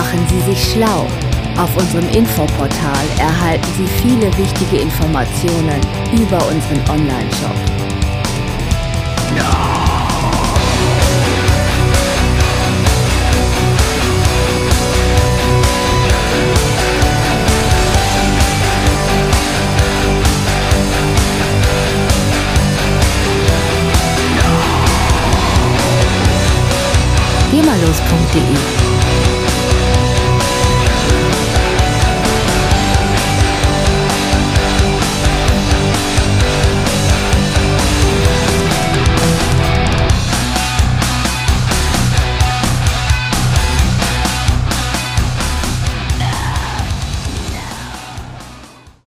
Machen Sie sich schlau. Auf unserem Infoportal erhalten Sie viele wichtige Informationen über unseren Online-Shop. Gehmallos.de